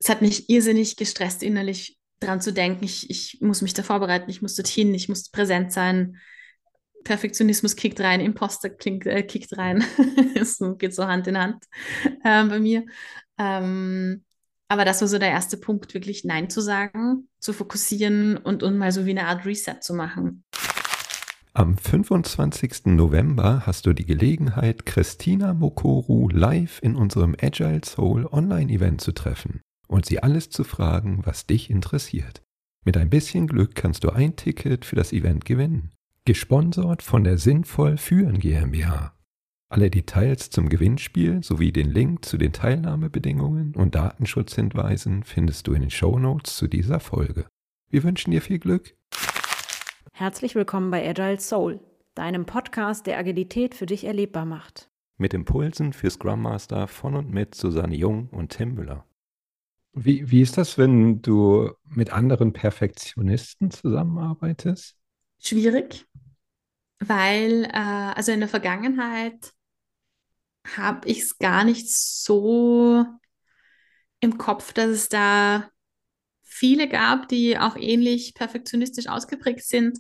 es hat mich irrsinnig gestresst, innerlich dran zu denken, ich muss mich da vorbereiten, ich muss dorthin, ich muss präsent sein. Perfektionismus kickt rein, kickt rein. Es geht so Hand in Hand bei mir. Ähm, aber das war so der erste Punkt, wirklich Nein zu sagen, zu fokussieren und mal so wie eine Art Reset zu machen. Am 25. November hast du die Gelegenheit, Christina Mokoro live in unserem Agile Soul Online-Event zu treffen und sie alles zu fragen, was dich interessiert. Mit ein bisschen Glück kannst du ein Ticket für das Event gewinnen. Gesponsert von der Sinnvoll Führen GmbH. Alle Details zum Gewinnspiel sowie den Link zu den Teilnahmebedingungen und Datenschutzhinweisen findest du in den Shownotes zu dieser Folge. Wir wünschen dir viel Glück. Herzlich willkommen bei Agile Soul, deinem Podcast, der Agilität für dich erlebbar macht. Mit Impulsen für Scrum Master von und mit Susanne Jung und Tim Müller. Wie ist das, wenn du mit anderen Perfektionisten zusammenarbeitest? Schwierig, weil also in der Vergangenheit habe ich es gar nicht so im Kopf, dass es da viele gab, die auch ähnlich perfektionistisch ausgeprägt sind.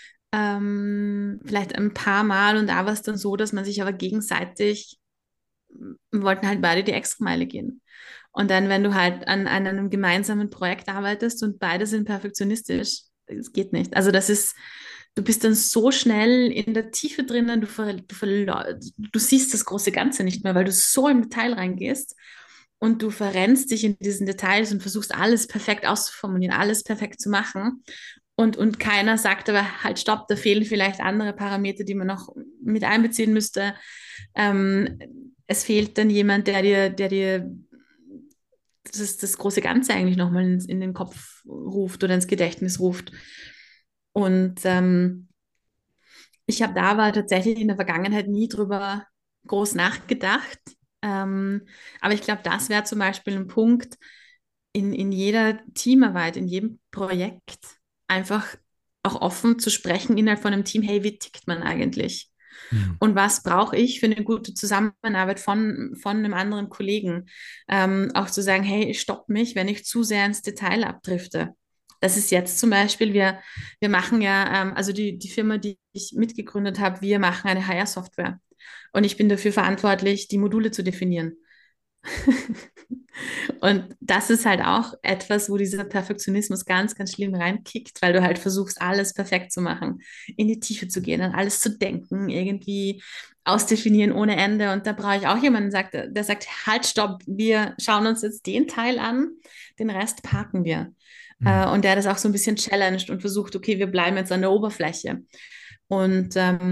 Vielleicht ein paar Mal und da war es dann so, dass man sich aber gegenseitig, wir wollten halt beide die Extrameile gehen. Und dann, wenn du halt an einem gemeinsamen Projekt arbeitest und beide sind perfektionistisch, es geht nicht. Also das ist, du bist dann so schnell in der Tiefe drinnen, du siehst das große Ganze nicht mehr, weil du so im Detail reingehst und du verrennst dich in diesen Details und versuchst alles perfekt auszuformulieren, alles perfekt zu machen. Und keiner sagt aber halt, stopp, da fehlen vielleicht andere Parameter, die man noch mit einbeziehen müsste. Es fehlt dann jemand, der dir das große Ganze eigentlich nochmal in den Kopf ruft oder ins Gedächtnis ruft. Und ich habe da aber tatsächlich in der Vergangenheit nie drüber groß nachgedacht. Aber ich glaube, das wäre zum Beispiel ein Punkt in jeder Teamarbeit, in jedem Projekt, einfach auch offen zu sprechen innerhalb von einem Team, hey, wie tickt man eigentlich? Hm. Und was brauche ich für eine gute Zusammenarbeit von einem anderen Kollegen? Auch zu sagen, hey, stopp mich, wenn ich zu sehr ins Detail abdrifte. Das ist jetzt zum Beispiel, wir machen ja, also die Firma, die ich mitgegründet habe, wir machen eine HR-Software. Und ich bin dafür verantwortlich, die Module zu definieren. Und das ist halt auch etwas, wo dieser Perfektionismus ganz, ganz schlimm reinkickt, weil du halt versuchst, alles perfekt zu machen, in die Tiefe zu gehen, an alles zu denken, irgendwie ausdefinieren ohne Ende. Und da brauche ich auch jemanden, der sagt, halt, stopp, wir schauen uns jetzt den Teil an, den Rest parken wir. Hm. Und der das auch so ein bisschen challenged und versucht, okay, wir bleiben jetzt an der Oberfläche. Und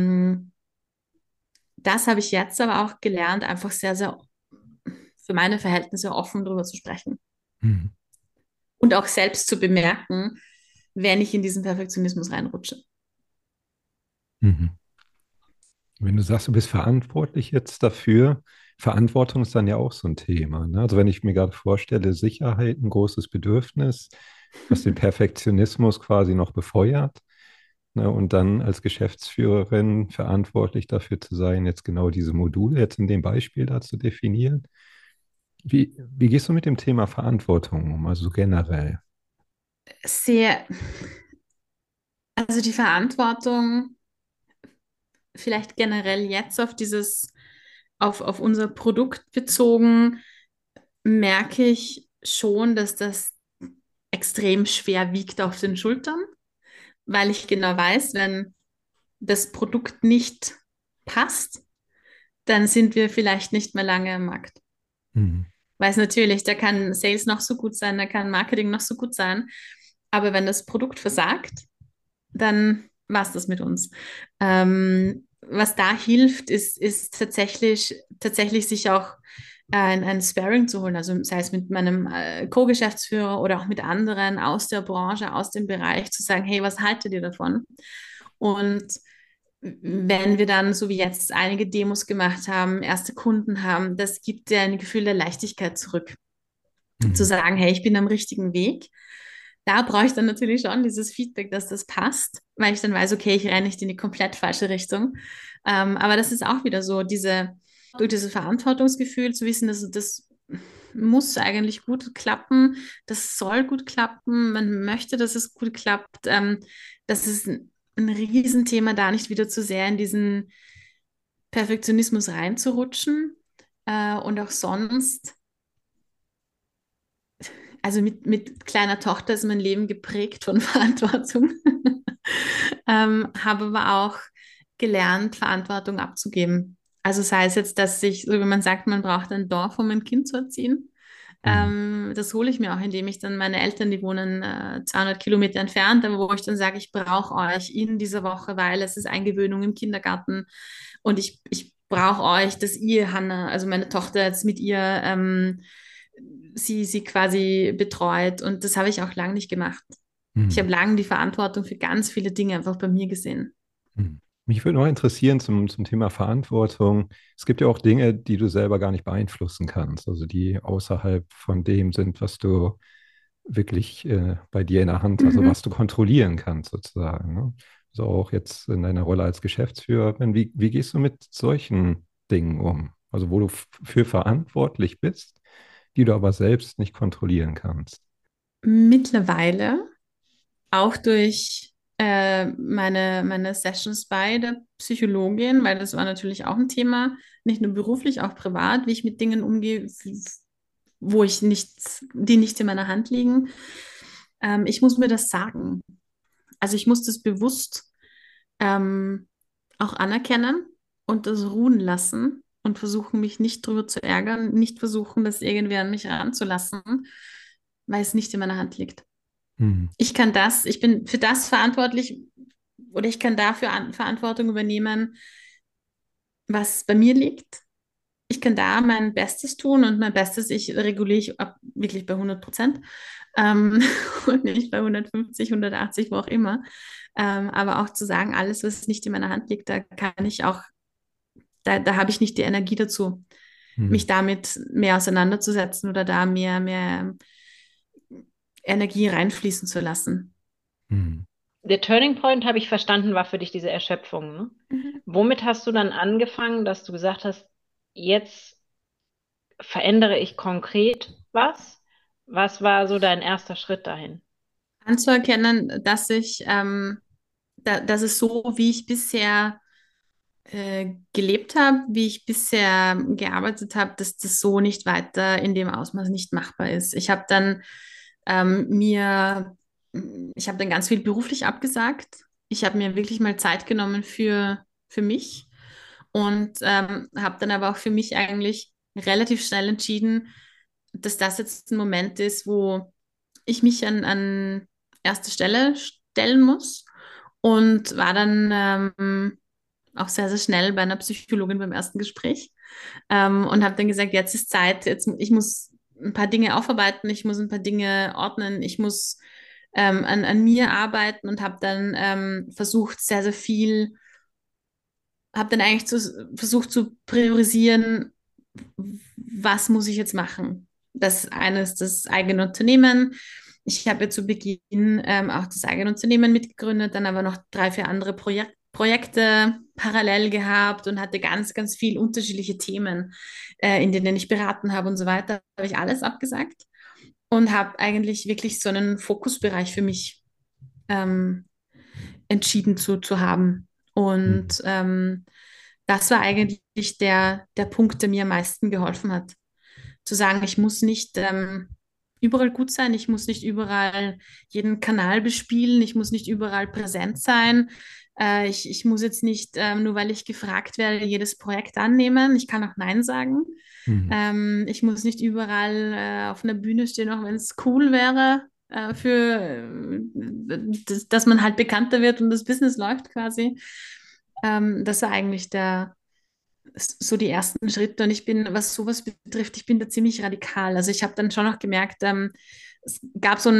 das habe ich jetzt aber auch gelernt, einfach sehr, sehr für meine Verhältnisse offen darüber zu sprechen. Hm. Und auch selbst zu bemerken, wenn ich in diesen Perfektionismus reinrutsche. Mhm. Wenn du sagst, du bist verantwortlich jetzt dafür, Verantwortung ist dann ja auch so ein Thema, ne? Also wenn ich mir gerade vorstelle, Sicherheit, ein großes Bedürfnis, was den Perfektionismus quasi noch befeuert, ne? Und dann als Geschäftsführerin verantwortlich dafür zu sein, jetzt genau diese Module jetzt in dem Beispiel da zu definieren. Wie gehst du mit dem Thema Verantwortung um, also so generell? Sehr, also die Verantwortung vielleicht generell jetzt auf unser Produkt bezogen, merke ich schon, dass das extrem schwer wiegt auf den Schultern, weil ich genau weiß, wenn das Produkt nicht passt, dann sind wir vielleicht nicht mehr lange am Markt. Mhm. Weiß natürlich, da kann Sales noch so gut sein, da kann Marketing noch so gut sein, aber wenn das Produkt versagt, dann war es das mit uns. Was da hilft, ist tatsächlich sich auch ein Sparring zu holen, also sei es mit meinem Co-Geschäftsführer oder auch mit anderen aus der Branche, aus dem Bereich, zu sagen, hey, was haltet ihr davon? Und wenn wir dann, so wie jetzt, einige Demos gemacht haben, erste Kunden haben, das gibt dir ein Gefühl der Leichtigkeit zurück. Zu Mhm. sagen, hey, ich bin am richtigen Weg. Da brauche ich dann natürlich schon dieses Feedback, dass das passt, weil ich dann weiß, okay, ich renne nicht in die komplett falsche Richtung. Aber das ist auch wieder so, durch dieses Verantwortungsgefühl zu wissen, dass das muss eigentlich gut klappen, das soll gut klappen, man möchte, dass es gut klappt. Das ist ein Riesenthema, da nicht wieder zu sehr in diesen Perfektionismus reinzurutschen. Und auch sonst, also mit kleiner Tochter ist mein Leben geprägt von Verantwortung. Habe aber auch gelernt, Verantwortung abzugeben. Also sei es jetzt, dass ich, so wie man sagt, man braucht ein Dorf, um ein Kind zu erziehen. Mhm. Das hole ich mir auch, indem ich dann meine Eltern, die wohnen 200 Kilometer entfernt, aber wo ich dann sage, ich brauche euch in dieser Woche, weil es ist Eingewöhnung im Kindergarten und ich brauche euch, dass ihr, Hannah, also meine Tochter jetzt mit ihr, sie quasi betreut und das habe ich auch lange nicht gemacht. Ich Mhm. habe lange die Verantwortung für ganz viele Dinge einfach bei mir gesehen. Mhm. Mich würde noch interessieren zum Thema Verantwortung. Es gibt ja auch Dinge, die du selber gar nicht beeinflussen kannst, also die außerhalb von dem sind, was du wirklich bei dir in der Hand, also Mhm. was du kontrollieren kannst sozusagen. Ne? Also auch jetzt in deiner Rolle als Geschäftsführerin, wie gehst du mit solchen Dingen um? Also wo du für verantwortlich bist, die du aber selbst nicht kontrollieren kannst. Mittlerweile, auch durch meine Sessions bei der Psychologin, weil das war natürlich auch ein Thema, nicht nur beruflich, auch privat, wie ich mit Dingen umgehe, wo ich nichts, die nicht in meiner Hand liegen. Ich muss mir das sagen. Also ich muss das bewusst ähm, auch anerkennen und das ruhen lassen und versuchen, mich nicht drüber zu ärgern, nicht versuchen, das irgendwie an mich ranzulassen, weil es nicht in meiner Hand liegt. Mhm. Ich bin für das verantwortlich oder ich kann dafür Verantwortung übernehmen, was bei mir liegt. Ich kann da mein Bestes tun und mein Bestes, ich reguliere ich ab wirklich bei 100%, ähm, und nicht bei 150, 180, wo auch immer. Aber auch zu sagen, alles, was nicht in meiner Hand liegt, da kann ich auch, da habe ich nicht die Energie dazu, Mhm. mich damit mehr auseinanderzusetzen oder da mehr Energie reinfließen zu lassen. Mhm. Der Turning Point, habe ich verstanden, war für dich diese Erschöpfung, ne? Mhm. Womit hast du dann angefangen, dass du gesagt hast, jetzt verändere ich konkret was? Was war so dein erster Schritt dahin? Anzuerkennen, dass es so, wie ich bisher gelebt habe, wie ich bisher gearbeitet habe, dass das so nicht weiter in dem Ausmaß nicht machbar ist. Ähm, mir, ich habe dann ganz viel beruflich abgesagt. Ich habe mir wirklich mal Zeit genommen für mich und habe dann aber auch für mich eigentlich relativ schnell entschieden, dass das jetzt ein Moment ist, wo ich mich an erste Stelle stellen muss und war dann auch sehr, sehr schnell bei einer Psychologin beim ersten Gespräch und habe dann gesagt, jetzt ist Zeit, ich muss ein paar Dinge aufarbeiten, ich muss ein paar Dinge ordnen, ich muss an mir arbeiten und habe dann versucht, sehr, sehr viel, habe dann eigentlich versucht zu priorisieren, was muss ich jetzt machen. Das eine ist das eigene Unternehmen. Ich habe ja zu Beginn auch das eigene Unternehmen mitgegründet, dann aber noch drei, vier andere Projekte parallel gehabt und hatte ganz, ganz viel unterschiedliche Themen, in denen ich beraten habe und so weiter. Habe ich alles abgesagt und habe eigentlich wirklich so einen Fokusbereich für mich ähm, entschieden zu haben. Mhm. Und das war eigentlich der Punkt, der mir am meisten geholfen hat. Zu sagen, ich muss nicht überall gut sein, ich muss nicht überall jeden Kanal bespielen, ich muss nicht überall präsent sein. Ich muss jetzt nicht, nur weil ich gefragt werde, jedes Projekt annehmen. Ich kann auch Nein sagen. Mhm. Ich muss nicht überall auf einer Bühne stehen, auch wenn es cool wäre, dass man halt bekannter wird und das Business läuft quasi. Das war eigentlich so die ersten Schritte. Und ich bin, was sowas betrifft, ich bin da ziemlich radikal. Also ich habe dann schon noch gemerkt, es gab so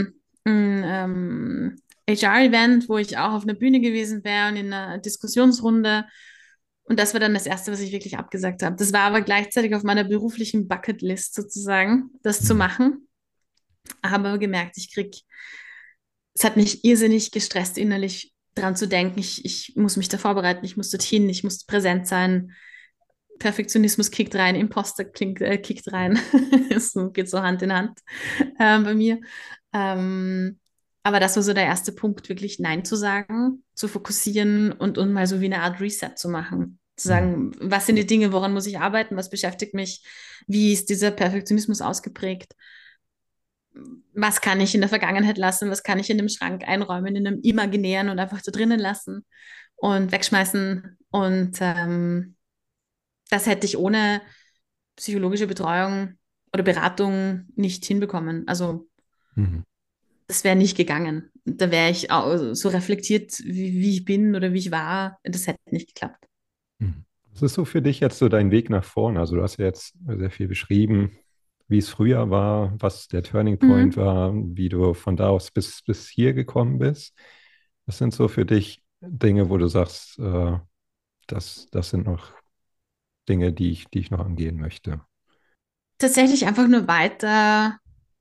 ein HR-Event, wo ich auch auf einer Bühne gewesen wäre und in einer Diskussionsrunde. Und das war dann das Erste, was ich wirklich abgesagt habe. Das war aber gleichzeitig auf meiner beruflichen Bucketlist sozusagen, das zu Mhm. machen. Habe aber gemerkt, es hat mich irrsinnig gestresst, innerlich dran zu denken. Ich muss mich da vorbereiten, ich muss dorthin, ich muss präsent sein. Perfektionismus kickt rein, Imposter kickt rein. Es geht so Hand in Hand bei mir. Ähm, aber das war so der erste Punkt, wirklich Nein zu sagen, zu fokussieren und mal so wie eine Art Reset zu machen. Zu Mhm. sagen, was sind die Dinge, woran muss ich arbeiten, was beschäftigt mich, wie ist dieser Perfektionismus ausgeprägt, was kann ich in der Vergangenheit lassen, was kann ich in dem Schrank einräumen, in einem imaginären und einfach da drinnen lassen und wegschmeißen. Und das hätte ich ohne psychologische Betreuung oder Beratung nicht hinbekommen. Also Mhm. das wäre nicht gegangen. Da wäre ich auch so reflektiert, wie ich bin oder wie ich war. Das hätte nicht geklappt. Mhm. Was ist so für dich jetzt so dein Weg nach vorne? Also du hast ja jetzt sehr viel beschrieben, wie es früher war, was der Turning Point Mhm. war, wie du von da aus bis hier gekommen bist. Was sind so für dich Dinge, wo du sagst, das sind noch Dinge, die ich noch angehen möchte? Tatsächlich einfach nur weiter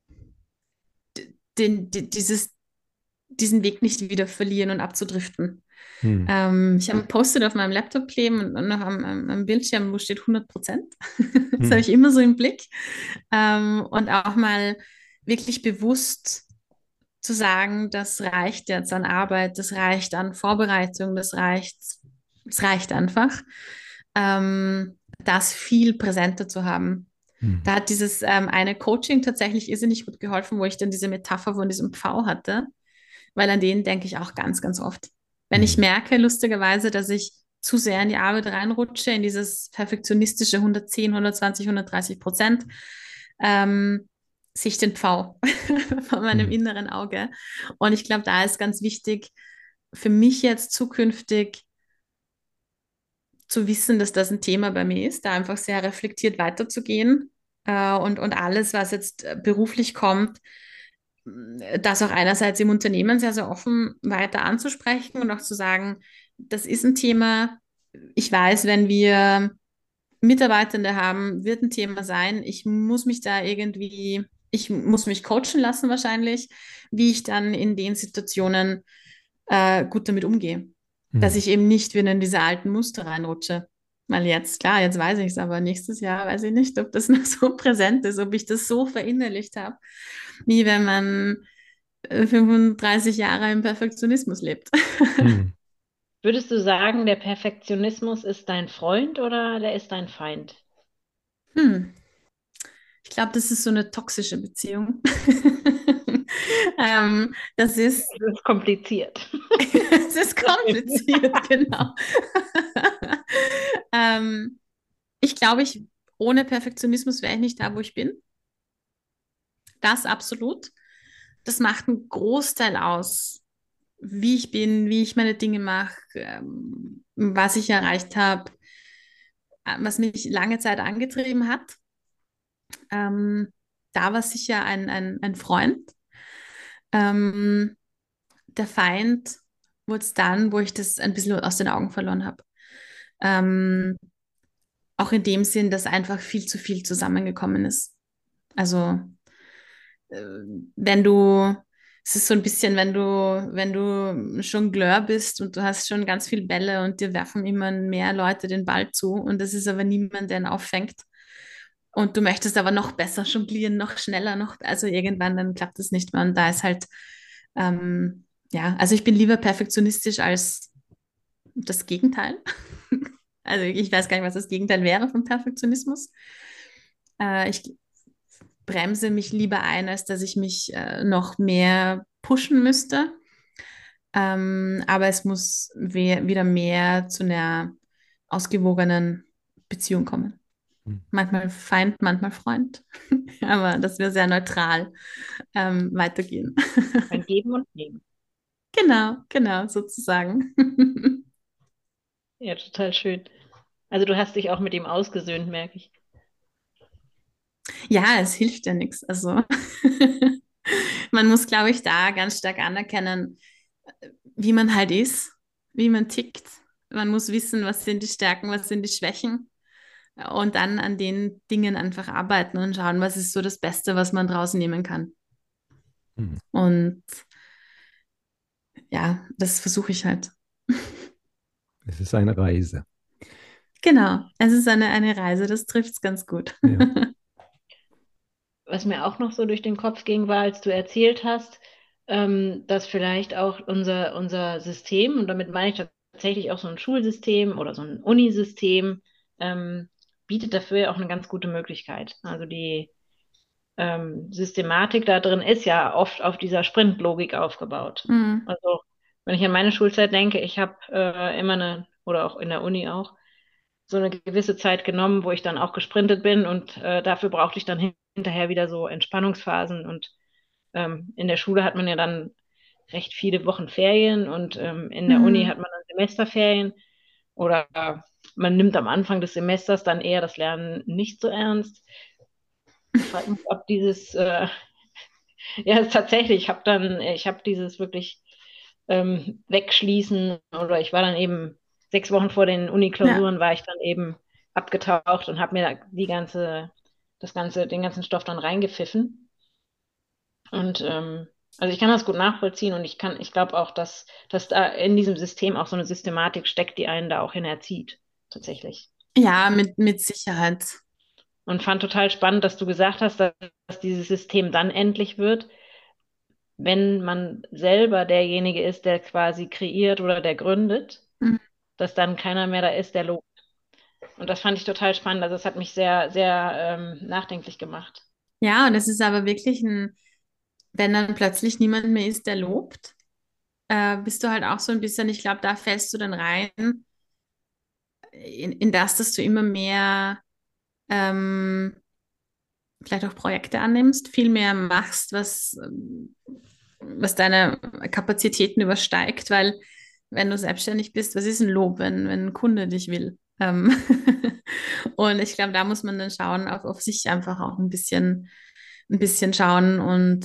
dieses, diesen Weg nicht wieder verlieren und abzudriften. Hm. Ich habe ein Post-it auf meinem Laptop kleben und noch am Bildschirm, wo steht 100%. Das habe Hm. ich immer so im Blick. Und auch mal wirklich bewusst zu sagen, das reicht jetzt an Arbeit, das reicht an Vorbereitung, es reicht einfach, das viel präsenter zu haben. Hm. Da hat dieses eine Coaching tatsächlich irrsinnig gut geholfen, wo ich dann diese Metapher von diesem Pfau hatte, weil an den denke ich auch ganz, ganz oft. Wenn ich Hm. merke, lustigerweise, dass ich zu sehr in die Arbeit reinrutsche, in dieses perfektionistische 110, 120, 130%, ähm, sehe ich den Pfau von meinem Hm. inneren Auge. Und ich glaube, da ist ganz wichtig für mich jetzt zukünftig zu wissen, dass das ein Thema bei mir ist, da einfach sehr reflektiert weiterzugehen und alles, was jetzt beruflich kommt, das auch einerseits im Unternehmen sehr, sehr offen weiter anzusprechen und auch zu sagen, das ist ein Thema. Ich weiß, wenn wir Mitarbeitende haben, wird ein Thema sein. Ich muss mich coachen lassen wahrscheinlich, wie ich dann in den Situationen gut damit umgehe. Dass Hm. ich eben nicht wieder in diese alten Muster reinrutsche. Weil jetzt, klar, jetzt weiß ich es, aber nächstes Jahr weiß ich nicht, ob das noch so präsent ist, ob ich das so verinnerlicht habe, wie wenn man 35 Jahre im Perfektionismus lebt. Hm. Würdest du sagen, der Perfektionismus ist dein Freund oder der ist dein Feind? Hm. Ich glaube, das ist so eine toxische Beziehung. Das ist, Das ist kompliziert. es ist kompliziert, genau. ähm, ich glaube, ohne Perfektionismus wäre ich nicht da, wo ich bin. Das absolut. Das macht einen Großteil aus, wie ich bin, wie ich meine Dinge mache, was ich erreicht habe, was mich lange Zeit angetrieben hat. Ähm, da war sicher ein Freund. Ähm, der Feind wurde es dann, wo ich das ein bisschen aus den Augen verloren habe. Ähm, auch in dem Sinn, dass einfach viel zu viel zusammengekommen ist. Also äh, wenn du, es ist so ein bisschen, wenn du Jongleur bist und du hast schon ganz viel Bälle und dir werfen immer mehr Leute den Ball zu und es ist aber niemand, der ihn auffängt. Und du möchtest aber noch besser jonglieren, noch schneller, also irgendwann, dann klappt es nicht mehr. Und da ist halt, ja, also ich bin lieber perfektionistisch als das Gegenteil. Also ich weiß gar nicht, was das Gegenteil wäre von Perfektionismus. Ich bremse mich lieber ein, als dass ich mich noch mehr pushen müsste. Aber es muss wieder mehr zu einer ausgewogenen Beziehung kommen. Hm. Manchmal Feind, manchmal Freund. Aber dass wir sehr neutral weitergehen. Ein Geben und Nehmen. Genau, genau, sozusagen. Ja, total schön. Also du hast dich auch mit ihm ausgesöhnt, merke ich. Ja, es hilft ja nichts. Also man muss, glaube ich, da ganz stark anerkennen, wie man halt ist, wie man tickt. Man muss wissen, was sind die Stärken, was sind die Schwächen und dann an den Dingen einfach arbeiten und schauen, was ist so das Beste, was man draus nehmen kann. Hm. Und ja, das versuche ich halt. Es ist eine Reise. Genau, es ist eine Reise, das trifft es ganz gut. Ja. Was mir auch noch so durch den Kopf ging, war, als du erzählt hast, dass vielleicht auch unser System, und damit meine ich tatsächlich auch so ein Schulsystem oder so ein Unisystem, ähm, bietet dafür ja auch eine ganz gute Möglichkeit. Also die Systematik da drin ist ja oft auf dieser Sprintlogik aufgebaut. Mhm. Also wenn ich an meine Schulzeit denke, ich habe immer oder auch in der Uni auch, so eine gewisse Zeit genommen, wo ich dann auch gesprintet bin und dafür brauchte ich dann hinterher wieder so Entspannungsphasen und in der Schule hat man ja dann recht viele Wochen Ferien und in der Uni Mhm. hat man dann Semesterferien oder man nimmt am Anfang des Semesters dann eher das Lernen nicht so ernst. Ich frage mich, ob ja, es ist tatsächlich, ich habe dieses wirklich wegschließen oder ich war dann eben 6 Wochen vor den Ja. Uni-Klausuren war ich dann eben abgetaucht und habe mir da den ganzen Stoff dann reingepfiffen. Und also ich kann das gut nachvollziehen und ich glaube auch, dass da in diesem System auch so eine Systematik steckt, die einen da auch hin erzieht, tatsächlich. Ja, mit Sicherheit. Und fand total spannend, dass du gesagt hast, dass dieses System dann endlich wird, wenn man selber derjenige ist, der quasi kreiert oder der gründet, Mhm. dass dann keiner mehr da ist, der lobt. Und das fand ich total spannend. Also es hat mich sehr, sehr nachdenklich gemacht. Ja, und es ist aber wirklich wenn dann plötzlich niemand mehr ist, der lobt, bist du halt auch so ein bisschen, ich glaube, da fällst du dann rein, in das, dass du immer mehr ähm, vielleicht auch Projekte annimmst, viel mehr machst, was deine Kapazitäten übersteigt, weil wenn du selbstständig bist, was ist ein Lob, wenn ein Kunde dich will? Und ich glaube, da muss man dann schauen, auf sich einfach auch ein bisschen schauen. Und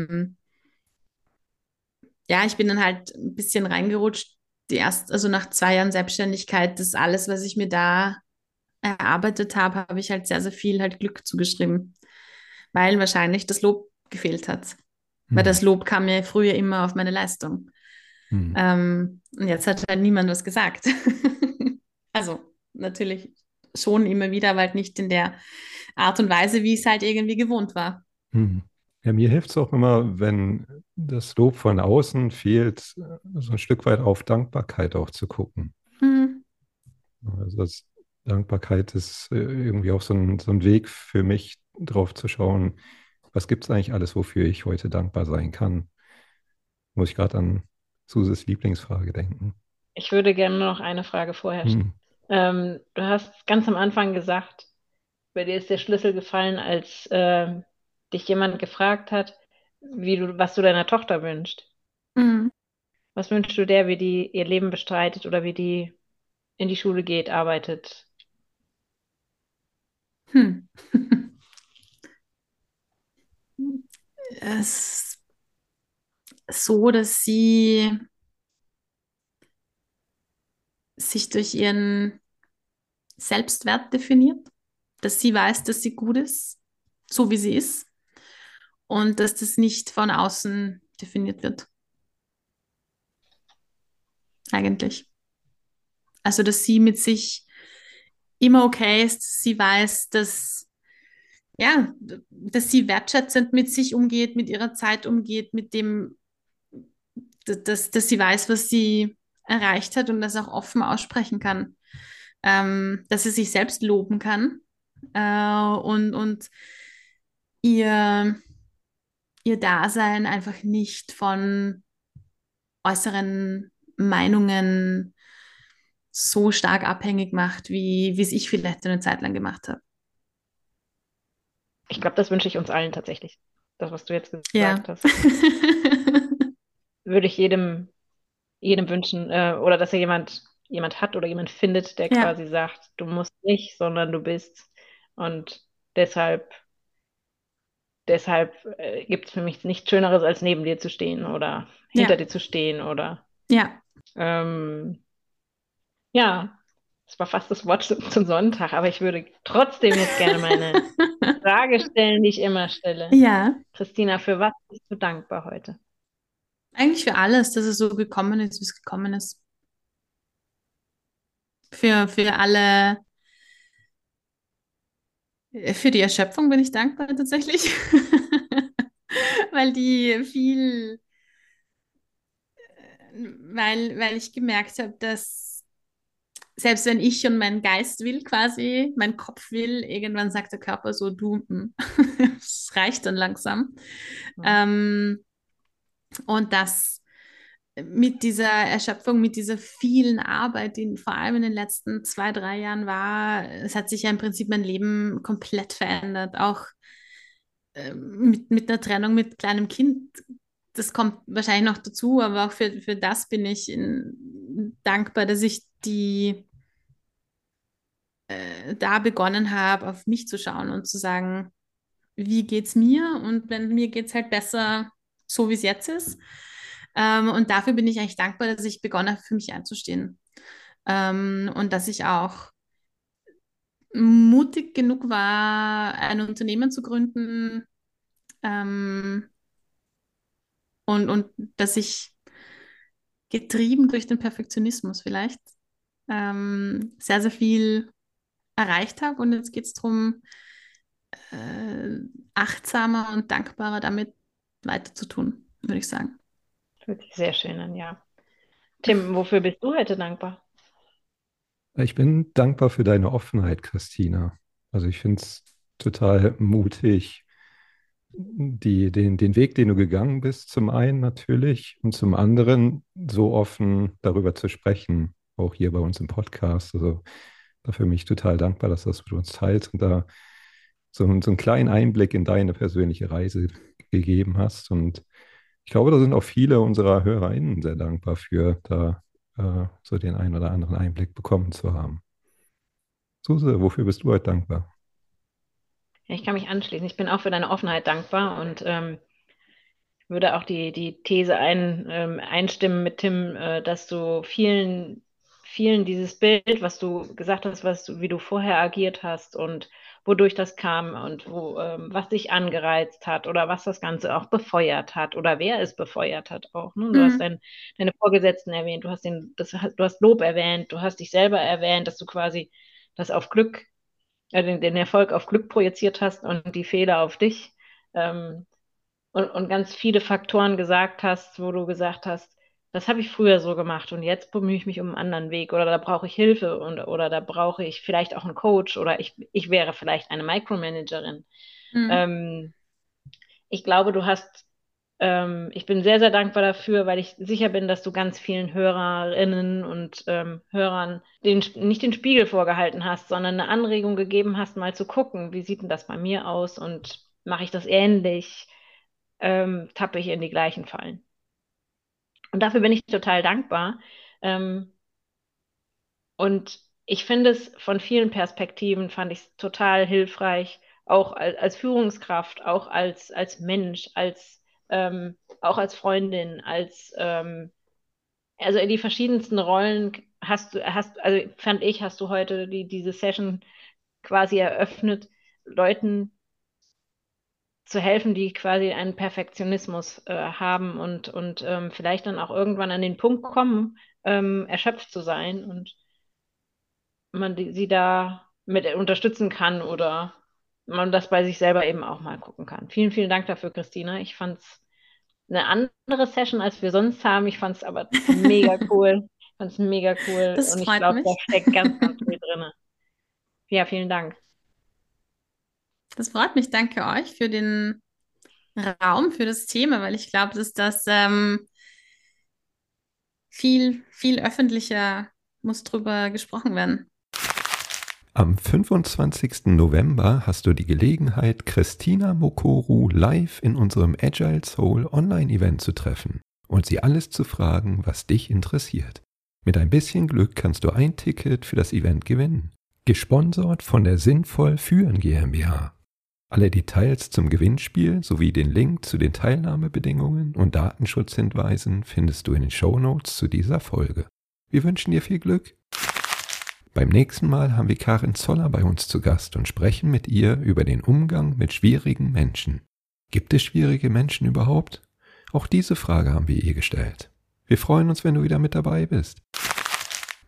ja, ich bin dann halt ein bisschen reingerutscht, also nach 2 Jahren Selbstständigkeit, das alles, was ich mir da erarbeitet habe, habe ich halt sehr, sehr viel halt Glück zugeschrieben, weil wahrscheinlich das Lob gefehlt hat. Weil Hm. das Lob kam mir früher immer auf meine Leistung. Hm. Und jetzt hat halt niemand was gesagt. Also natürlich schon immer wieder, aber halt nicht in der Art und Weise, wie ich es halt irgendwie gewohnt war. Hm. Ja, mir hilft es auch immer, wenn das Lob von außen fehlt, so ein Stück weit auf Dankbarkeit auch zu gucken. Mhm. Also Dankbarkeit ist irgendwie auch so ein Weg für mich, drauf zu schauen, was gibt es eigentlich alles, wofür ich heute dankbar sein kann. Muss ich gerade an Suses Lieblingsfrage denken. Ich würde gerne noch eine Frage vorher Hm. stellen. Du hast ganz am Anfang gesagt, bei dir ist der Schlüssel gefallen, als dich jemand gefragt hat, was du deiner Tochter wünschst. Mhm. Was wünschst du der, wie die ihr Leben bestreitet oder wie die in die Schule geht, arbeitet? Hm. Es ist so, dass sie sich durch ihren Selbstwert definiert, dass sie weiß, dass sie gut ist, so wie sie ist, und dass das nicht von außen definiert wird, eigentlich. Also, dass sie mit sich immer okay ist, dass sie weiß, ja, dass sie wertschätzend mit sich umgeht, mit ihrer Zeit umgeht, mit dem, dass sie weiß, was sie erreicht hat und das auch offen aussprechen kann, dass sie sich selbst loben kann und ihr, ihr Dasein einfach nicht von äußeren Meinungen so stark abhängig macht, wie es ich vielleicht eine Zeit lang gemacht habe. Ich glaube, das wünsche ich uns allen tatsächlich. Das, was du jetzt gesagt Ja. hast, würde ich jedem wünschen, oder dass er jemand hat oder jemand findet, der Ja, quasi sagt, du musst nicht, sondern du bist. Und deshalb, deshalb gibt es für mich nichts Schöneres, als neben dir zu stehen oder hinter ja, dir zu stehen oder ja. ähm, ja, das war fast das Wort zum Sonntag, aber ich würde trotzdem jetzt gerne meine Frage stellen, die ich immer stelle. Ja, Christina, für was bist du dankbar heute? eigentlich für alles, dass es so gekommen ist, wie es gekommen ist. Für alle, für die Erschöpfung bin ich dankbar tatsächlich, weil die viel, weil ich gemerkt habe, dass selbst wenn ich und mein Geist will quasi, mein Kopf will, irgendwann sagt der Körper so, du, es reicht dann langsam. Mhm. Ähm, und das mit dieser Erschöpfung, mit dieser vielen Arbeit, die vor allem in den letzten 2, 3 Jahren war, es hat sich ja im Prinzip mein Leben komplett verändert. Auch mit einer Trennung mit kleinem Kind, das kommt wahrscheinlich noch dazu, aber auch für das bin ich dankbar, dass ich da begonnen habe, auf mich zu schauen und zu sagen, wie geht's mir? Und wenn mir geht's halt besser, so wie es jetzt ist. Und dafür bin ich eigentlich dankbar, dass ich begonnen habe, für mich einzustehen. Und dass ich auch mutig genug war, ein Unternehmen zu gründen. Ähm, und dass ich getrieben durch den Perfektionismus vielleicht sehr, sehr viel erreicht habe. Und jetzt geht es darum, äh, achtsamer und dankbarer damit weiter zu tun, würde ich sagen. Hört sich sehr schön an, ja. Tim, wofür bist du heute dankbar? Ich bin dankbar für deine Offenheit, Christina. Also ich finde es total mutig, den Weg, den du gegangen bist, zum einen natürlich und zum anderen so offen darüber zu sprechen, auch hier bei uns im Podcast. Also dafür bin ich total dankbar, dass das mit uns teilst und da so einen kleinen Einblick in deine persönliche Reise gegeben hast. Und ich glaube, da sind auch viele unserer HörerInnen sehr dankbar für, da so den einen oder anderen Einblick bekommen zu haben. Suse, wofür bist du heute dankbar? Ja, ich kann mich anschließen. Ich bin auch für deine Offenheit dankbar und würde auch die These einstimmen mit Tim, dass du vielen dieses Bild, was du gesagt hast, wie du vorher agiert hast und wodurch das kam und was dich angereizt hat oder was das Ganze auch befeuert hat oder wer es befeuert hat auch. Ne? Du hast Mhm. deine Vorgesetzten erwähnt, du hast Lob erwähnt, du hast dich selber erwähnt, dass du quasi das auf Glück, den Erfolg auf Glück projiziert hast und die Fehler auf dich. Ähm, und ganz viele Faktoren gesagt hast, wo du gesagt hast, das habe ich früher so gemacht und jetzt bemühe ich mich um einen anderen Weg oder da brauche ich Hilfe oder da brauche ich vielleicht auch einen Coach oder ich wäre vielleicht eine Micromanagerin. Mhm. Ähm, ich glaube, ich bin sehr, sehr dankbar dafür, weil ich sicher bin, dass du ganz vielen Hörerinnen und Hörern nicht den Spiegel vorgehalten hast, sondern eine Anregung gegeben hast, mal zu gucken, wie sieht denn das bei mir aus und mache ich das ähnlich? Tappe ich in die gleichen Fallen. Und dafür bin ich total dankbar. Ähm, und ich finde es von vielen Perspektiven, fand ich es total hilfreich, auch als Führungskraft, auch als Mensch, auch als Freundin, also in die verschiedensten Rollen also fand ich, hast du heute diese Session quasi eröffnet, Leuten zu helfen, die quasi einen Perfektionismus haben und vielleicht dann auch irgendwann an den Punkt kommen, erschöpft zu sein und sie da mit unterstützen kann oder man das bei sich selber eben auch mal gucken kann. Vielen, vielen Dank dafür, Christina. Ich fand es eine andere Session, als wir sonst haben. Ich fand es aber mega cool. Ich fand es mega cool Das und ich freut glaube, da mich. steckt ganz, ganz viel drin. Ja, vielen Dank. Das freut mich. Danke euch für den Raum, für das Thema, weil ich glaube, dass das viel, viel öffentlicher muss drüber gesprochen werden. Am 25. November hast du die Gelegenheit, Christina Mokoru live in unserem Agile Soul Online-Event zu treffen und sie alles zu fragen, was dich interessiert. Mit ein bisschen Glück kannst du ein Ticket für das Event gewinnen. Gesponsert von der Sinnvoll Führen GmbH. Alle Details zum Gewinnspiel sowie den Link zu den Teilnahmebedingungen und Datenschutzhinweisen findest du in den Shownotes zu dieser Folge. Wir wünschen dir viel Glück. Beim nächsten Mal haben wir Karin Zoller bei uns zu Gast und sprechen mit ihr über den Umgang mit schwierigen Menschen. Gibt es schwierige Menschen überhaupt? Auch diese Frage haben wir ihr gestellt. Wir freuen uns, wenn du wieder mit dabei bist.